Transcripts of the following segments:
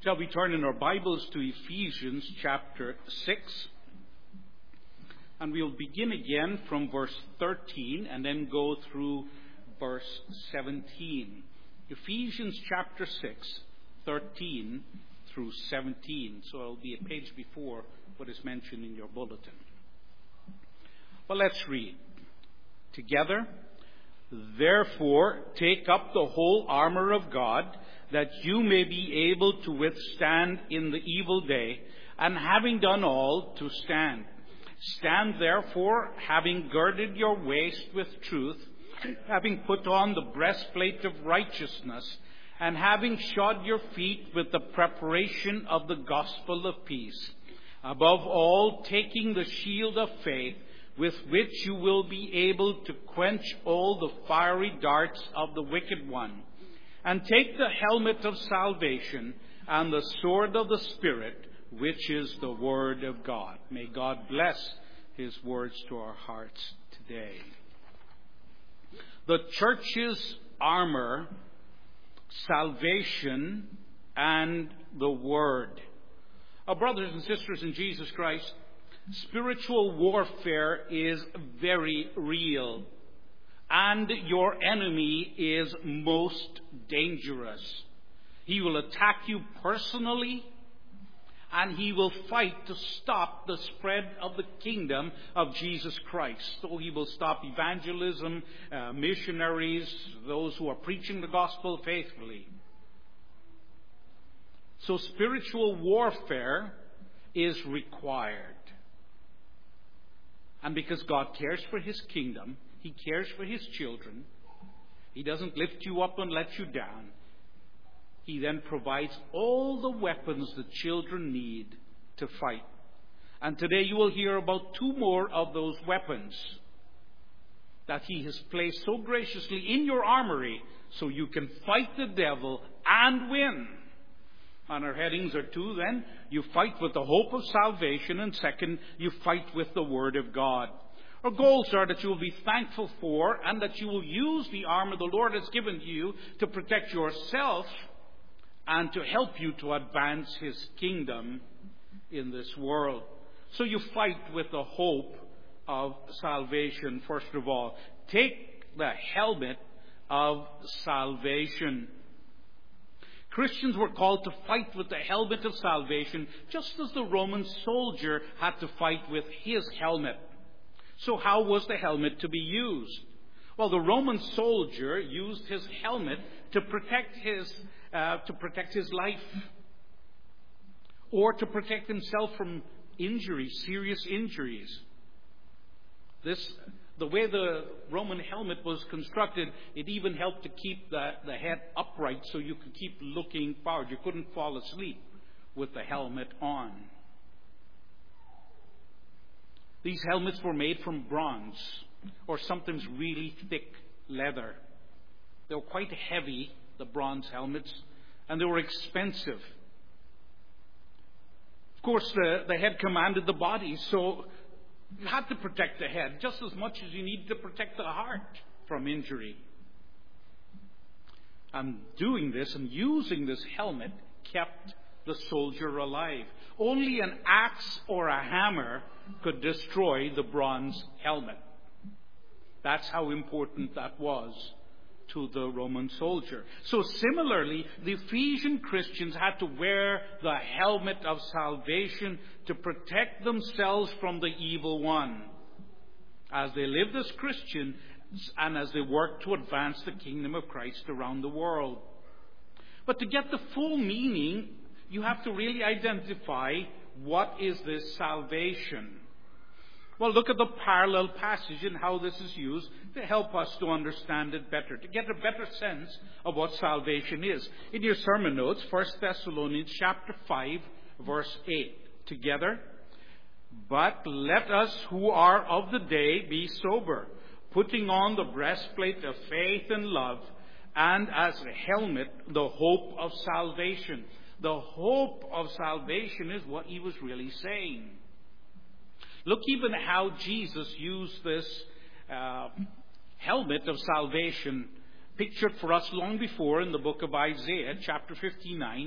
Shall we turn in our Bibles to Ephesians chapter 6? And we'll begin again from verse 13 and then go through verse 17. Ephesians chapter 6, 13 through 17. So it'll be a page before what is mentioned in your bulletin. Well, let's read together. Therefore, take up the whole armor of God, that you may be able to withstand in the evil day, and having done all, to stand. Stand therefore, having girded your waist with truth, having put on the breastplate of righteousness, and having shod your feet with the preparation of the gospel of peace. Above all, taking the shield of faith, with which you will be able to quench all the fiery darts of the wicked one. And take the helmet of salvation and the sword of the Spirit, which is the Word of God. May God bless His words to our hearts today. The church's armor, salvation, and the Word. Our brothers and sisters in Jesus Christ, spiritual warfare is very real. And your enemy is most dangerous. He will attack you personally, and he will fight to stop the spread of the kingdom of Jesus Christ. So he will stop evangelism, missionaries, those who are preaching the gospel faithfully. So spiritual warfare is required. And because God cares for His kingdom, He cares for His children. He doesn't lift you up and let you down. He then provides all the weapons the children need to fight. And today you will hear about two more of those weapons that He has placed so graciously in your armory so you can fight the devil and win. And our headings are two then. You fight with the hope of salvation, and second, you fight with the Word of God. Our goals are that you will be thankful for and that you will use the armor the Lord has given to you to protect yourself and to help you to advance His kingdom in this world. So you fight with the hope of salvation, first of all. Take the helmet of salvation. Christians were called to fight with the helmet of salvation, just as the Roman soldier had to fight with his helmet. So how was the helmet to be used? Well, the Roman soldier used his helmet to protect his life, or to protect himself from injuries, serious injuries. The way the Roman helmet was constructed, it even helped to keep the head upright so you could keep looking forward. You couldn't fall asleep with the helmet on. These helmets were made from bronze or sometimes really thick leather. They were quite heavy, the bronze helmets, and they were expensive. Of course, the head commanded the body, so you had to protect the head just as much as you needed to protect the heart from injury. And doing this and using this helmet kept the soldier alive. Only an axe or a hammer could destroy the bronze helmet. That's how important that was to the Roman soldier. So similarly, the Ephesian Christians had to wear the helmet of salvation to protect themselves from the evil one as they lived as Christians and as they worked to advance the kingdom of Christ around the world. But to get the full meaning, you have to really identify what is this salvation. Well, look at the parallel passage and how this is used to help us to understand it better, to get a better sense of what salvation is. In your sermon notes, 1 Thessalonians chapter 5, verse 8. Together. But let us who are of the day be sober, putting on the breastplate of faith and love, and as a helmet, the hope of salvation. The hope of salvation is what he was really saying. Look even how Jesus used this helmet of salvation, pictured for us long before in the book of Isaiah, chapter 59,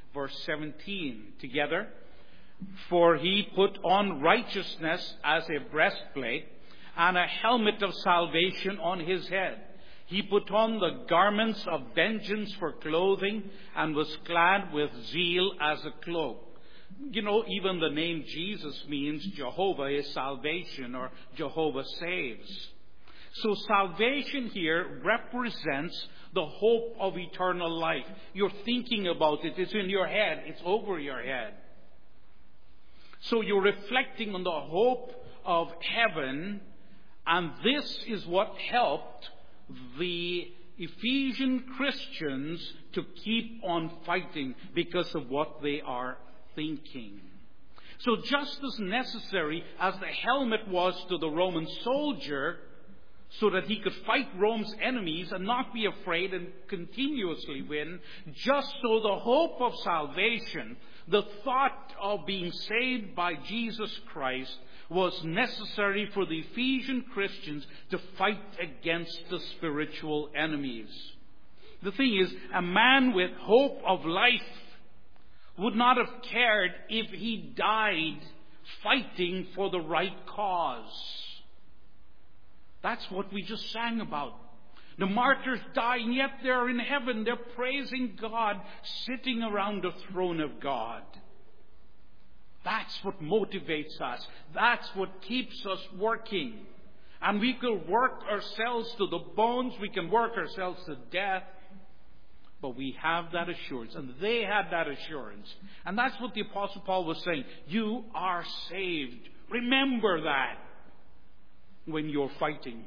verse 17 together. For he put on righteousness as a breastplate, and a helmet of salvation on his head. He put on the garments of vengeance for clothing, and was clad with zeal as a cloak. You know, even the name Jesus means Jehovah is salvation, or Jehovah saves. So salvation here represents the hope of eternal life. You're thinking about it. It's in your head. It's over your head. So you're reflecting on the hope of heaven, and this is what helped the Ephesian Christians to keep on fighting because of what they are thinking. So just as necessary as the helmet was to the Roman soldier, so that he could fight Rome's enemies and not be afraid and continuously win, just so the hope of salvation, the thought of being saved by Jesus Christ, was necessary for the Ephesian Christians to fight against the spiritual enemies. The thing is, a man with hope of life would not have cared if he died fighting for the right cause. That's what we just sang about. The martyrs die, and yet they're in heaven. They're praising God, sitting around the throne of God. That's what motivates us. That's what keeps us working. And we can work ourselves to the bones. We can work ourselves to death. But we have that assurance. And they had that assurance. And that's what the Apostle Paul was saying. You are saved. Remember that when you're fighting.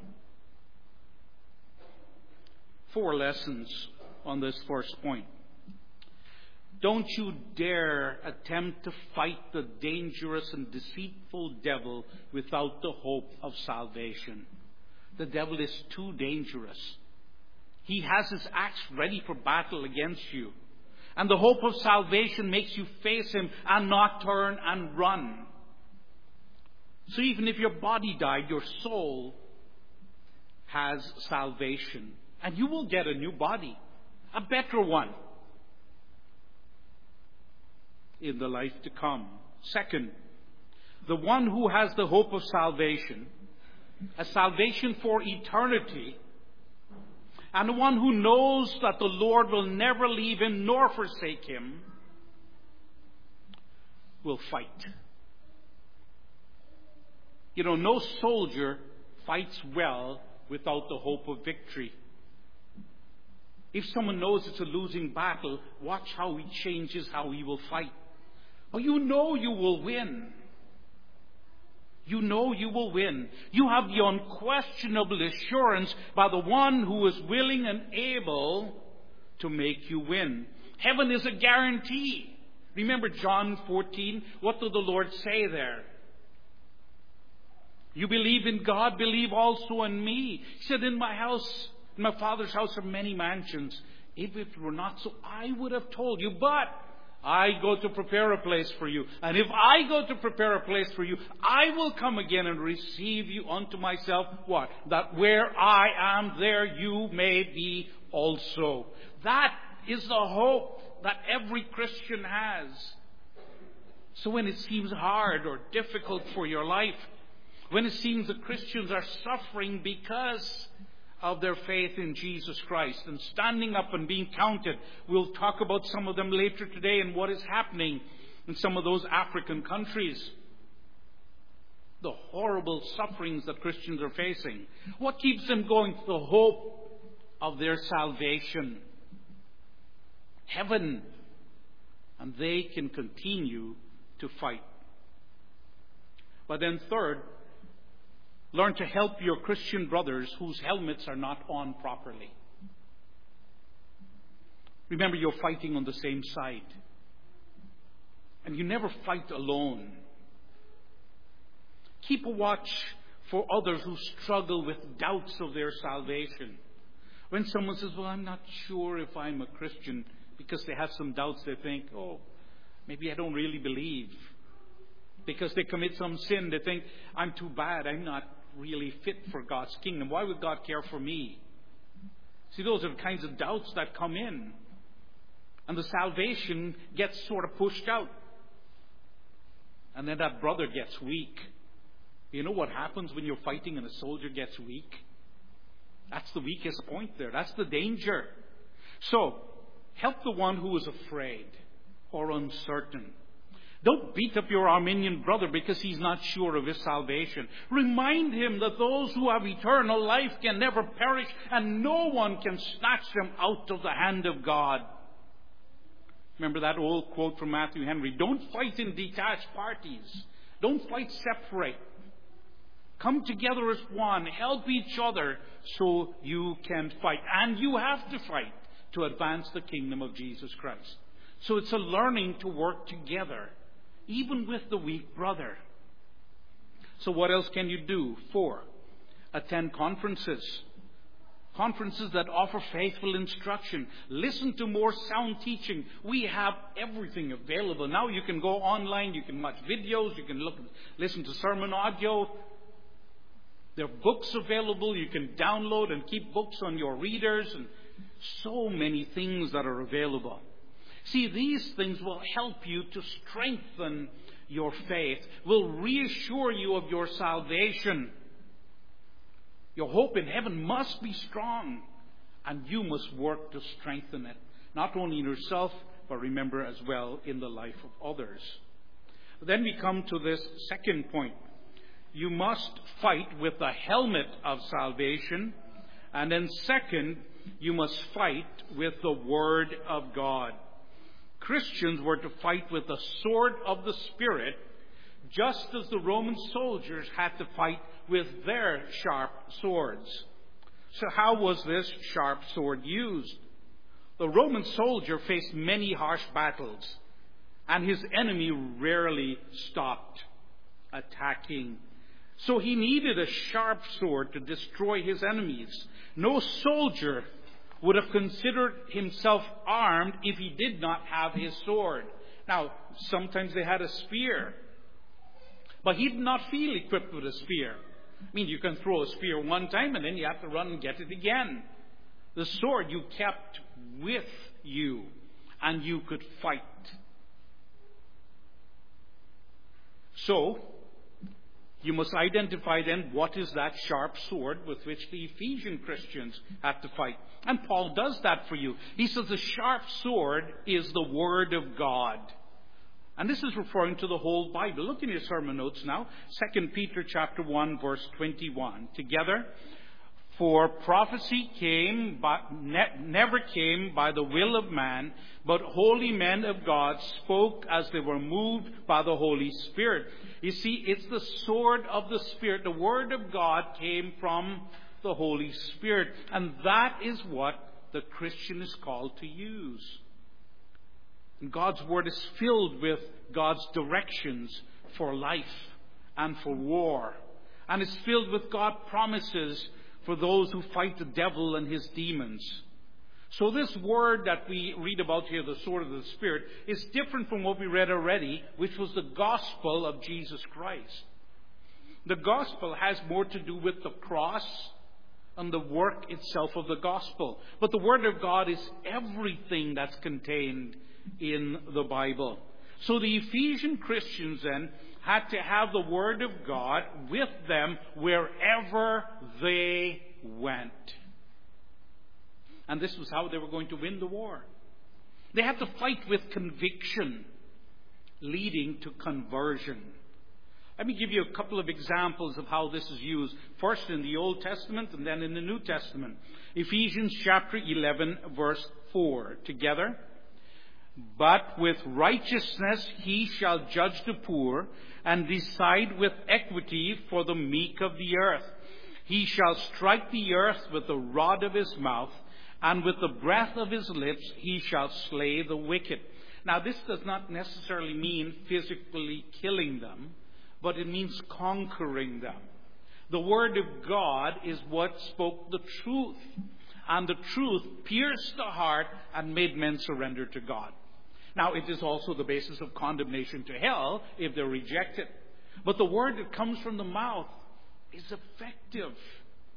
4 lessons on this first point. Don't you dare attempt to fight the dangerous and deceitful devil without the hope of salvation. The devil is too dangerous. He has his axe ready for battle against you. And the hope of salvation makes you face him and not turn and run. So even if your body died, your soul has salvation. And you will get a new body, a better one, in the life to come. Second, the one who has the hope of salvation, a salvation for eternity, and the one who knows that the Lord will never leave him nor forsake him, will fight. You know, no soldier fights well without the hope of victory. If someone knows it's a losing battle, watch how he changes how he will fight. Oh, you know you will win. You know you will win. You have the unquestionable assurance by the one who is willing and able to make you win. Heaven is a guarantee. Remember John 14? What did the Lord say there? You believe in God, believe also in me. He said, in my Father's house are many mansions. If it were not so, I would have told you. But I go to prepare a place for you. And if I go to prepare a place for you, I will come again and receive you unto myself. What? That where I am, there you may be also. That is the hope that every Christian has. So when it seems hard or difficult for your life, when it seems that Christians are suffering because of their faith in Jesus Christ and standing up and being counted. We'll talk about some of them later today and what is happening in some of those African countries. The horrible sufferings that Christians are facing. What keeps them going? The hope of their salvation. Heaven. And they can continue to fight. But then third, learn to help your Christian brothers whose helmets are not on properly. Remember, you're fighting on the same side. And you never fight alone. Keep a watch for others who struggle with doubts of their salvation. When someone says, well, I'm not sure if I'm a Christian, because they have some doubts, they think, oh, maybe I don't really believe. Because they commit some sin, they think, I'm too bad, I'm not really fit for God's kingdom. Why would God care for me? See, those are the kinds of doubts that come in. And the salvation gets sort of pushed out. And then that brother gets weak. You know what happens when you're fighting and a soldier gets weak? That's the weakest point there. That's the danger. So, help the one who is afraid or uncertain. Don't beat up your Armenian brother because he's not sure of his salvation. Remind him that those who have eternal life can never perish, and no one can snatch them out of the hand of God. Remember that old quote from Matthew Henry, don't fight in detached parties. Don't fight separate. Come together as one. Help each other so you can fight. And you have to fight to advance the kingdom of Jesus Christ. So it's a learning to work together, even with the weak brother. So what else can you do? 4, attend conferences. Conferences that offer faithful instruction. Listen to more sound teaching. We have everything available. Now you can go online, you can watch videos, you can listen to sermon audio. There are books available. You can download and keep books on your readers, and so many things that are available. See, these things will help you to strengthen your faith, will reassure you of your salvation. Your hope in heaven must be strong, and you must work to strengthen it, not only in yourself, but remember as well in the life of others. Then we come to this second point. You must fight with the helmet of salvation. And then second, you must fight with the Word of God. Christians were to fight with the sword of the Spirit, just as the Roman soldiers had to fight with their sharp swords. So how was this sharp sword used? The Roman soldier faced many harsh battles, and his enemy rarely stopped attacking. So he needed a sharp sword to destroy his enemies. No soldier would have considered himself armed if he did not have his sword. Now, sometimes they had a spear, but he did not feel equipped with a spear. I mean, you can throw a spear one time and then you have to run and get it again. The sword you kept with you, and you could fight. So, you must identify then what is that sharp sword with which the Ephesian Christians had to fight. And Paul does that for you. He says the sharp sword is the Word of God. And this is referring to the whole Bible. Look in your sermon notes now. 2 Peter chapter 1 verse 21. Together. For prophecy never came by the will of man, but holy men of God spoke as they were moved by the Holy Spirit. You see, it's the sword of the Spirit. The Word of God came from the Holy Spirit. And that is what the Christian is called to use. And God's Word is filled with God's directions for life and for war. And it's filled with God's promises for those who fight the devil and his demons. So this word that we read about here, the sword of the Spirit, is different from what we read already, which was the gospel of Jesus Christ. The gospel has more to do with the cross and the work itself of the gospel. But the Word of God is everything that's contained in the Bible. So the Ephesian Christians then had to have the Word of God with them wherever they went. And this was how they were going to win the war. They had to fight with conviction, leading to conversion. Let me give you a couple of examples of how this is used. First in the Old Testament and then in the New Testament. Ephesians chapter 11 verse 4. Together. But with righteousness he shall judge the poor, and decide with equity for the meek of the earth. He shall strike the earth with the rod of his mouth, and with the breath of his lips he shall slay the wicked. Now this does not necessarily mean physically killing them, but it means conquering them. The Word of God is what spoke the truth, and the truth pierced the heart and made men surrender to God. Now, it is also the basis of condemnation to hell if they're rejected. But the word that comes from the mouth is effective.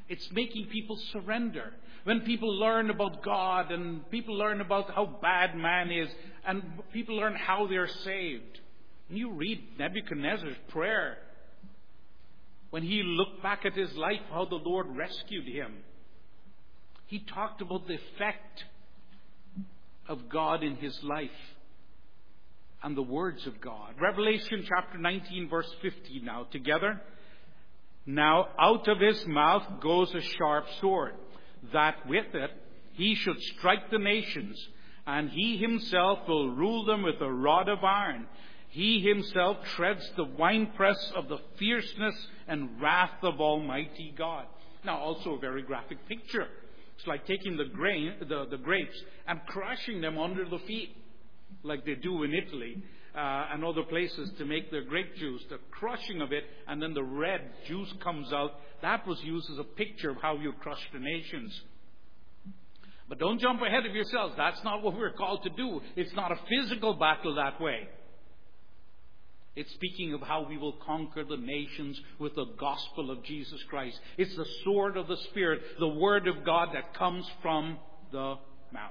It's making people surrender. When people learn about God and people learn about how bad man is and people learn how they're saved. When you read Nebuchadnezzar's prayer, when he looked back at his life, how the Lord rescued him, he talked about the effect of God in his life and the words of God. Revelation chapter 19 verse 50 now together. Now out of his mouth goes a sharp sword, that with it he should strike the nations, and he himself will rule them with a rod of iron. He himself treads the winepress of the fierceness and wrath of Almighty God. Now also a very graphic picture. It's like taking the grapes and crushing them under the feet, like they do in Italy and other places to make their grape juice. The crushing of it, and then the red juice comes out. That was used as a picture of how you crush the nations. But don't jump ahead of yourselves. That's not what we're called to do. It's not a physical battle that way. It's speaking of how we will conquer the nations with the gospel of Jesus Christ. It's the sword of the Spirit, the word of God that comes from the mouth.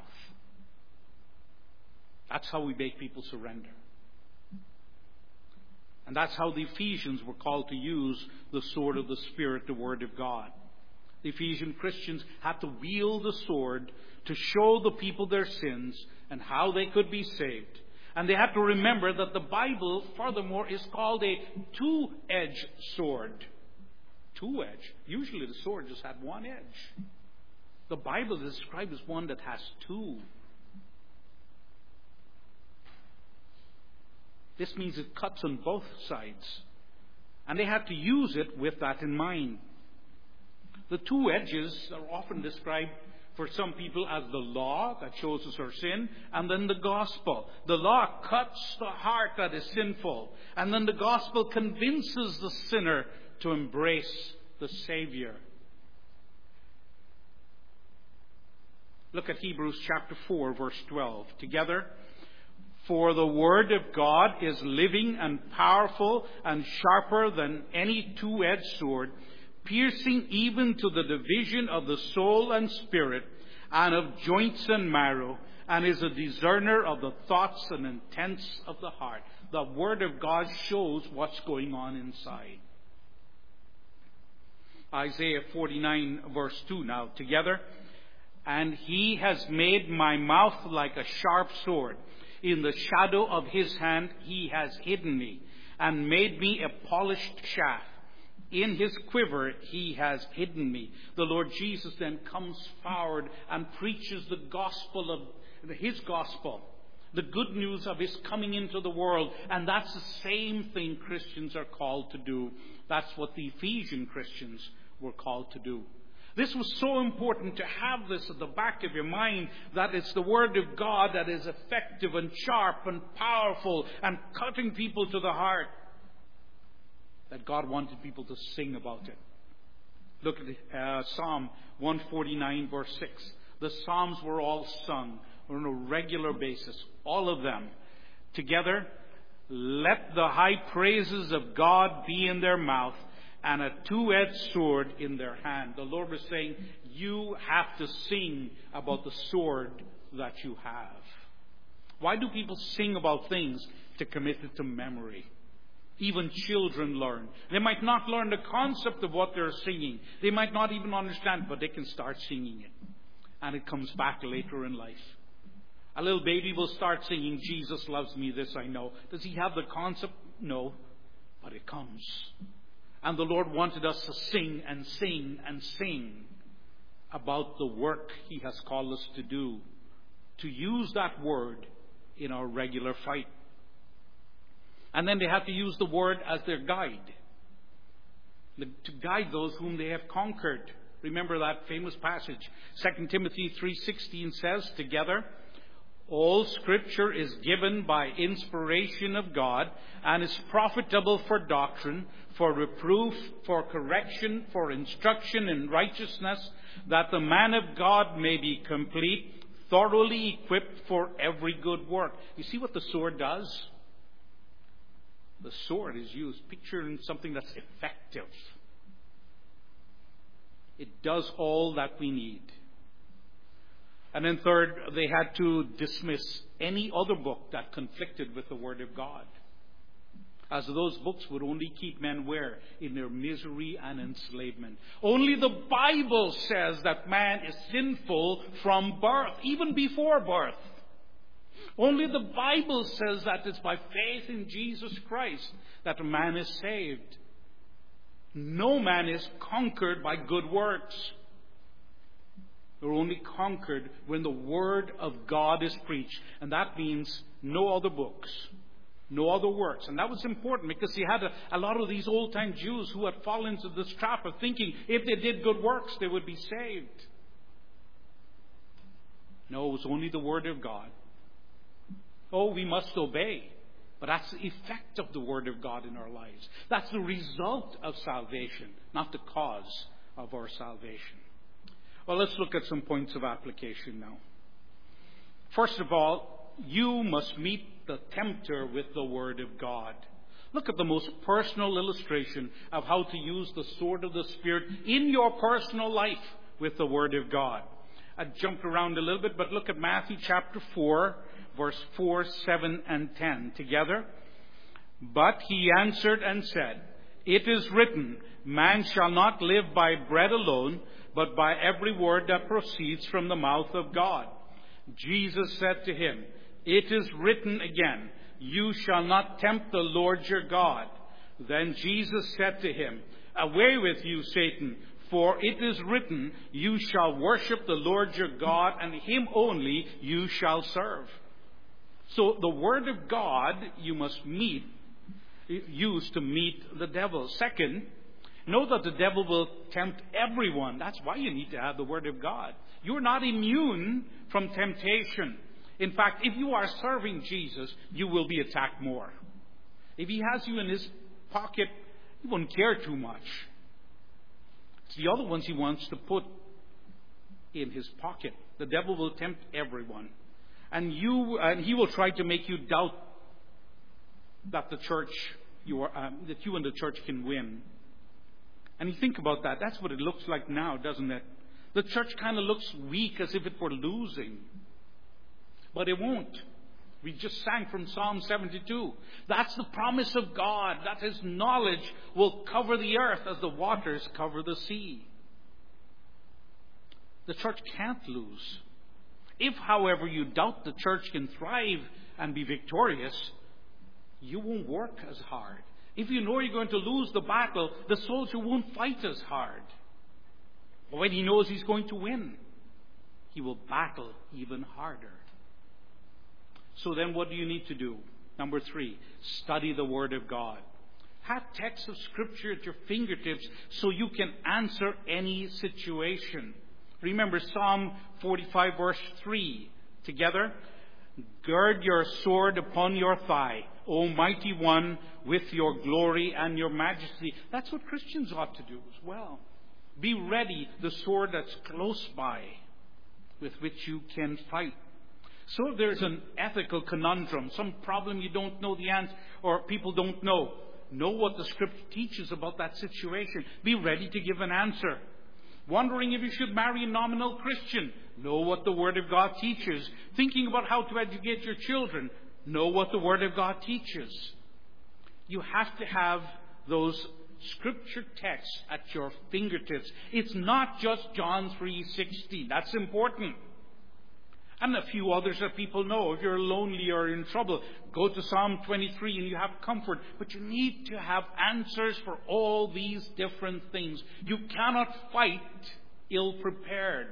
That's how we make people surrender. And that's how the Ephesians were called to use the sword of the Spirit, the word of God. The Ephesian Christians had to wield the sword to show the people their sins and how they could be saved. And they have to remember that the Bible, furthermore, is called a two-edged sword. Two-edged. Usually the sword just had one edge. The Bible is described as one that has two. This means it cuts on both sides. And they had to use it with that in mind. The two edges are often described for some people as the law that shows us our sin, and then the gospel. The law cuts the heart that is sinful, and then the gospel convinces the sinner to embrace the Savior. Look at Hebrews chapter 4, verse 12. Together. For the word of God is living and powerful and sharper than any two-edged sword, piercing even to the division of the soul and spirit, and of joints and marrow, and is a discerner of the thoughts and intents of the heart. The Word of God shows what's going on inside. Isaiah 49 verse 2 now together. And he has made my mouth like a sharp sword. In the shadow of his hand he has hidden me, and made me a polished shaft. In his quiver he has hidden me. The Lord Jesus then comes forward and preaches the gospel of his gospel. The good news of his coming into the world. And that's the same thing Christians are called to do. That's what the Ephesian Christians were called to do. This was so important to have this at the back of your mind, that it's the Word of God that is effective and sharp and powerful and cutting people to the heart. That God wanted people to sing about it. Look at Psalm 149 verse 6. The Psalms were all sung on a regular basis, all of them. Together, let the high praises of God be in their mouth, and a two-edged sword in their hand. The Lord was saying, you have to sing about the sword that you have. Why do people sing about things? To commit it to memory. Even children learn. They might not learn the concept of what they're singing. They might not even understand, but they can start singing it. And it comes back later in life. A little baby will start singing, Jesus loves me, this I know. Does he have the concept? No. But it comes. And the Lord wanted us to sing and sing and sing about the work he has called us to do. To use that word in our regular fight. And then they have to use the word as their guide. To guide those whom they have conquered. Remember that famous passage. 2 Timothy 3:16 says, together, all Scripture is given by inspiration of God and is profitable for doctrine, for reproof, for correction, for instruction in righteousness, that the man of God may be complete, thoroughly equipped for every good work. You see what the sword does? The sword is used. Picture something that's effective. It does all that we need. And then third, they had to dismiss any other book that conflicted with the Word of God, as those books would only keep men where? In their misery and enslavement. Only the Bible says that man is sinful from birth, even before birth. Only the Bible says that it's by faith in Jesus Christ that a man is saved. No man is conquered by good works. They're only conquered when the Word of God is preached. And that means no other books, no other works. And that was important because you had a lot of these old-time Jews who had fallen into this trap of thinking if they did good works, they would be saved. No, it was only the Word of God. Oh, we must obey. But that's the effect of the Word of God in our lives. That's the result of salvation, not the cause of our salvation. Well, let's look at some points of application now. First of all, you must meet the tempter with the Word of God. Look at the most personal illustration of how to use the sword of the Spirit in your personal life with the Word of God. I jumped around a little bit, but look at Matthew chapter 4, verse 4, 7, and 10 together. But he answered and said, "It is written, man shall not live by bread alone, but by every word that proceeds from the mouth of God." Jesus said to him, "It is written again, you shall not tempt the Lord your God." Then Jesus said to him, "Away with you, Satan, for it is written, you shall worship the Lord your God, and him only you shall serve." So the Word of God you must use to meet the devil. Second, know that the devil will tempt everyone. That's why you need to have the Word of God. You're not immune from temptation. In fact, if you are serving Jesus, you will be attacked more. If he has you in his pocket, he won't care too much. It's the other ones he wants to put in his pocket. The devil will tempt everyone. And he will try to make you doubt that that you and the church can win. And you think about that. That's what it looks like now, doesn't it? The church kind of looks weak, as if it were losing. But it won't. We just sang from Psalm 72. That's the promise of God, that His knowledge will cover the earth as the waters cover the sea. The church can't lose. If, however, you doubt the church can thrive and be victorious, you won't work as hard. If you know you're going to lose the battle, the soldier won't fight as hard. But when he knows he's going to win, he will battle even harder. So then what do you need to do? Number 3, study the Word of God. Have texts of Scripture at your fingertips so you can answer any situation. Remember Psalm 45 verse 3 together. Gird your sword upon your thigh, O mighty one, with your glory and your majesty. That's what Christians ought to do as well. Be ready, the sword that's close by, with which you can fight. So if there's an ethical conundrum, some problem you don't know the answer, or people don't know what the Scripture teaches about that situation. Be ready to give an answer. Wondering if you should marry a nominal Christian, know what the Word of God teaches. Thinking about how to educate your children, know what the Word of God teaches. You have to have those Scripture texts at your fingertips. It's not just John 3:16. That's important. And a few others that people know. If you're lonely or in trouble, go to Psalm 23 and you have comfort. But you need to have answers for all these different things. You cannot fight ill-prepared.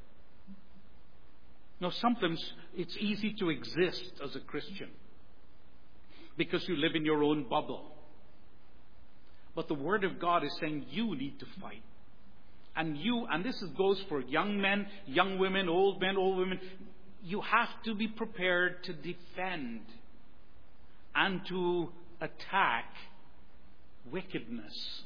Now, sometimes it's easy to exist as a Christian because you live in your own bubble. But the Word of God is saying you need to fight. And this goes for young men, young women, old women. You have to be prepared to defend and to attack wickedness.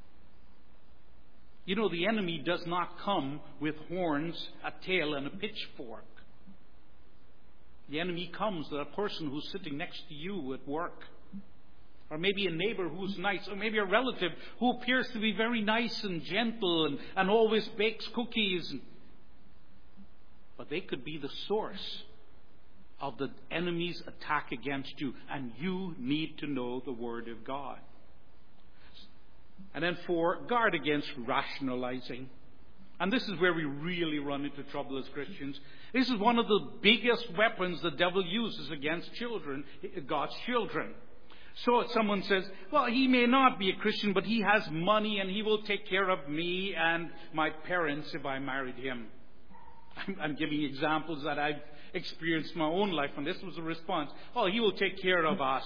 You know, the enemy does not come with horns, a tail, and a pitchfork. The enemy comes to a person who's sitting next to you at work. Or maybe a neighbor who's nice. Or maybe a relative who appears to be very nice and gentle and always bakes cookies. But they could be the source of the enemy's attack against you. And you need to know the Word of God. And then 4, guard against rationalizing. And this is where we really run into trouble as Christians. This is one of the biggest weapons the devil uses against children, God's children. So if someone says, well, he may not be a Christian, but he has money and he will take care of me and my parents if I married him. I'm giving examples that I've experienced in my own life, and this was a response. Oh, he will take care of us.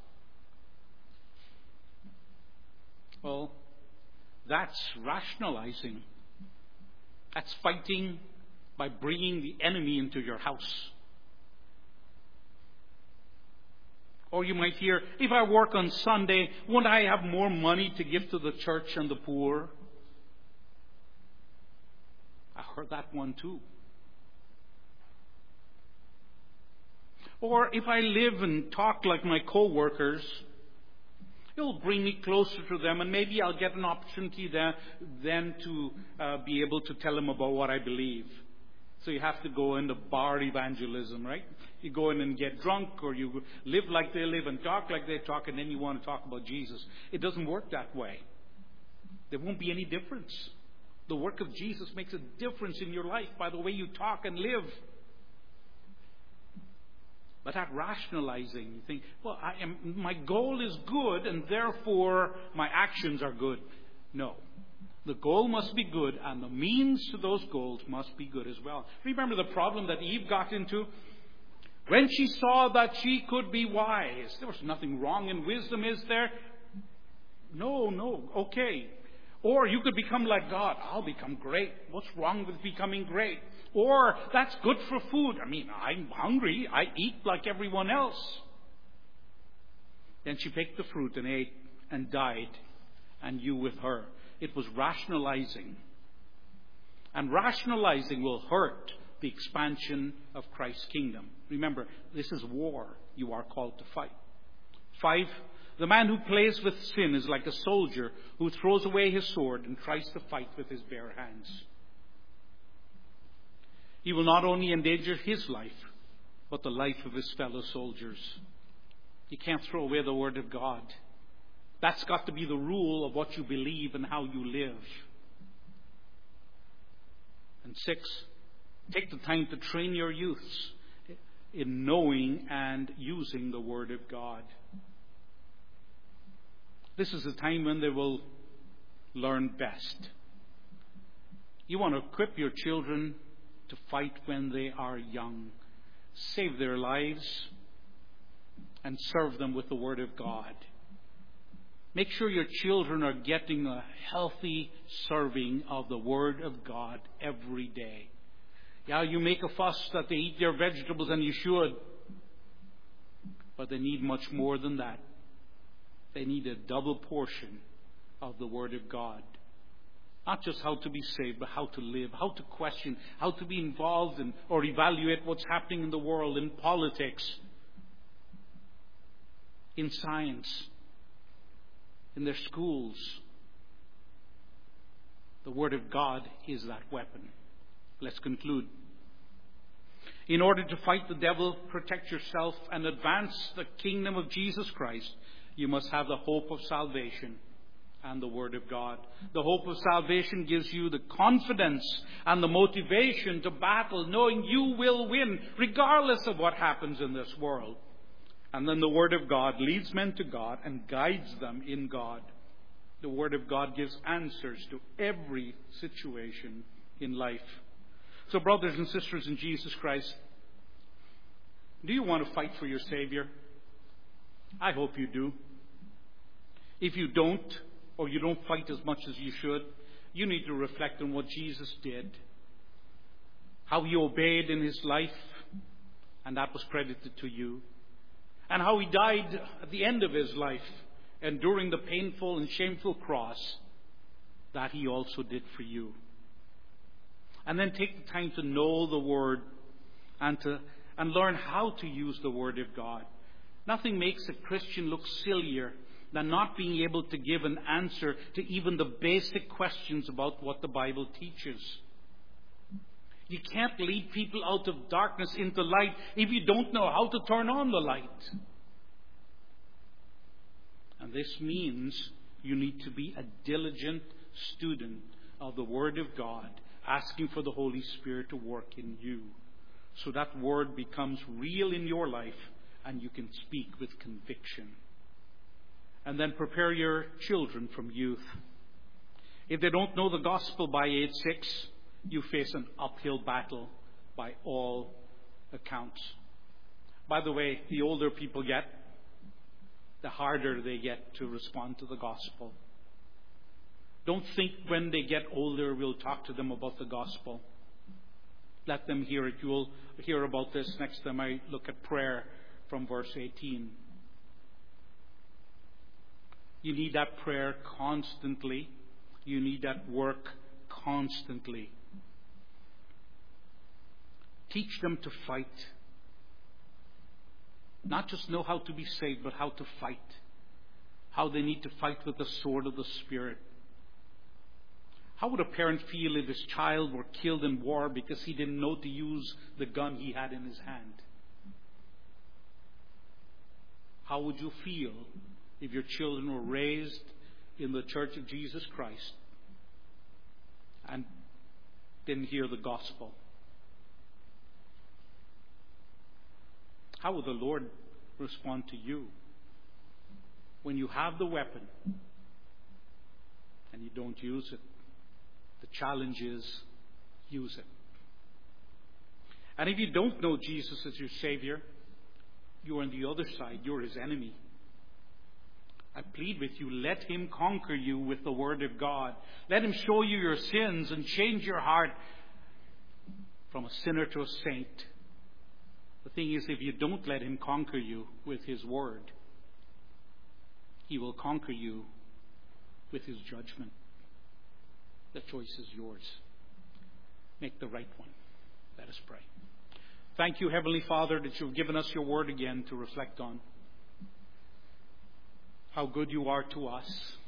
Well, that's rationalizing. That's fighting by bringing the enemy into your house. Or you might hear, if I work on Sunday, won't I have more money to give to the church and the poor? I heard that one too. Or if I live and talk like my co-workers, it'll bring me closer to them, and maybe I'll get an opportunity then to be able to tell them about what I believe. So you have to go into bar evangelism, right? You go in and get drunk, or you live like they live and talk like they talk, and then you want to talk about Jesus. It doesn't work that way. There won't be any difference. The work of Jesus makes a difference in your life by the way you talk and live. But that rationalizing, you think, well, my goal is good, and therefore my actions are good. No. The goal must be good, and the means to those goals must be good as well. Remember the problem that Eve got into? When she saw that she could be wise. There was nothing wrong in wisdom, is there? No, okay. Or you could become like God. I'll become great. What's wrong with becoming great? Or that's good for food. I mean, I'm hungry. I eat like everyone else. Then she picked the fruit and ate and died, and you with her. It was rationalizing. And rationalizing will hurt the expansion of Christ's kingdom. Remember, this is war you are called to fight. 5, the man who plays with sin is like a soldier who throws away his sword and tries to fight with his bare hands. He will not only endanger his life, but the life of his fellow soldiers. You can't throw away the Word of God. That's got to be the rule of what you believe and how you live. And 6, take the time to train your youths in knowing and using the Word of God. This is the time when they will learn best. You want to equip your children to fight when they are young. Save their lives and serve them with the Word of God. Make sure your children are getting a healthy serving of the Word of God every day. Yeah, you make a fuss that they eat their vegetables, and you should. But they need much more than that. They need a double portion of the Word of God. Not just how to be saved, but how to live, how to question, how to be involved in or evaluate what's happening in the world, in politics, in science, in their schools. The Word of God is that weapon. Let's conclude. In order to fight the devil, protect yourself, and advance the kingdom of Jesus Christ, you must have the hope of salvation and the Word of God. The hope of salvation gives you the confidence and the motivation to battle, knowing you will win, regardless of what happens in this world. And then the Word of God leads men to God and guides them in God. The Word of God gives answers to every situation in life. So, brothers and sisters in Jesus Christ, do you want to fight for your Savior? I hope you do. If you don't, or you don't fight as much as you should, you need to reflect on what Jesus did. How He obeyed in His life, and that was credited to you. And how He died at the end of His life, enduring the painful and shameful cross that He also did for you. And then take the time to know the Word and learn how to use the Word of God. Nothing makes a Christian look sillier than not being able to give an answer to even the basic questions about what the Bible teaches. You can't lead people out of darkness into light if you don't know how to turn on the light. And this means you need to be a diligent student of the Word of God, asking for the Holy Spirit to work in you, so that Word becomes real in your life and you can speak with conviction. And then prepare your children from youth. If they don't know the gospel by age 6, you face an uphill battle by all accounts. By the way, the older people get, the harder they get to respond to the gospel. Don't think when they get older we'll talk to them about the gospel. Let them hear it. You'll hear about this next time I look at prayer from verse 18. You need that prayer constantly. You need that work constantly. Teach them to fight. Not just know how to be saved, but how to fight. How they need to fight with the sword of the Spirit. How would a parent feel if his child were killed in war because he didn't know to use the gun he had in his hand? How would you feel if your children were raised in the Church of Jesus Christ and didn't hear the gospel? How will the Lord respond to you when you have the weapon and you don't use it? The challenge is, use it. And if you don't know Jesus as your Savior, you are on the other side. You're His enemy. I plead with you, let Him conquer you with the Word of God. Let Him show you your sins and change your heart from a sinner to a saint. The thing is, if you don't let Him conquer you with His Word, He will conquer you with His judgment. The choice is yours. Make the right one. Let us pray. Thank you, Heavenly Father, that you've given us your Word again to reflect on. How good you are to us.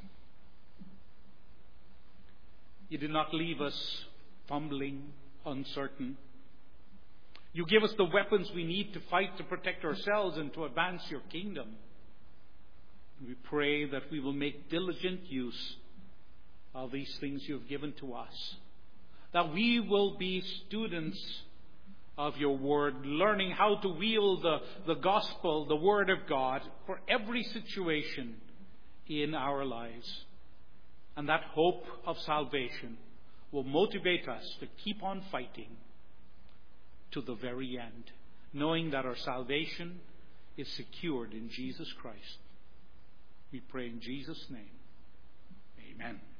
You did not leave us fumbling, uncertain. You give us the weapons we need to fight, to protect ourselves, and to advance your kingdom. We pray that we will make diligent use of these things you have given to us. That we will be students of your Word, learning how to wield the gospel, the Word of God, for every situation in our lives. And that hope of salvation will motivate us to keep on fighting to the very end, knowing that our salvation is secured in Jesus Christ. We pray in Jesus' name. Amen.